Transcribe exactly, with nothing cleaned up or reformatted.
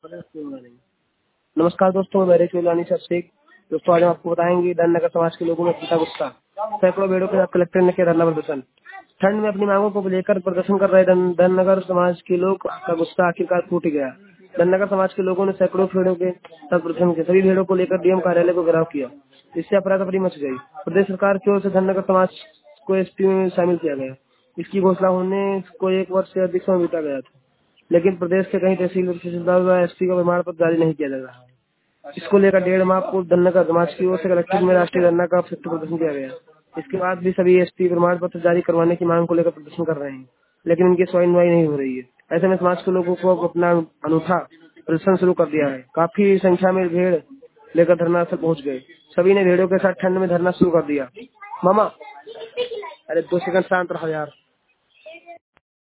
नमस्कार दोस्तों, मेरे चोलानी सर शेख। दोस्तों आज हम आपको बताएंगे धननगर समाज के लोगों में कितना गुस्सा। सैकड़ों भेड़ों के साथ कलेक्टर ने किया धरना प्रदर्शन। ठंड में अपनी मांगों को लेकर प्रदर्शन कर रहे धन धननगर समाज के लोग का गुस्सा आखिरकार फूट गया। धननगर समाज के लोगों ने सैकड़ों भेड़ों के साथ प्रदर्शन किया। सभी भेड़ों को लेकर डीएम कार्यालय को घेराव किया। इससे अफरा तफरी मच गई। प्रदेश सरकार की ओर से धननगर समाज को एसपी में शामिल किया गया। इसकी घोषणा होने को एक वर्ष से अधिक समय बीता गया था, लेकिन प्रदेश के कई तहसील और तहसीलदार द्वारा एसपी का प्रमाण पत्र जारी नहीं किया जा रहा है। इसको लेकर डेढ़ माह पूर्व धननगर समाज की ओर से कलेक्ट्रेट में राष्ट्रीय धरना का संयुक्त प्रदर्शन किया गया। इसके बाद भी सभी एसपी प्रमाण पत्र जारी करवाने की मांग को लेकर प्रदर्शन कर रहे हैं, लेकिन उनकी सुनवाई नहीं हो रही है। ऐसे में समाज के लोगों को अपना अनूठा प्रदर्शन शुरू कर दिया है। काफी संख्या में भेड़ लेकर धरना स्थल पहुंच गए। सभी ने भेड़ों के साथ ठंड में धरना शुरू कर दिया। मामा, अरे दो सेकंड शांत रहो यार।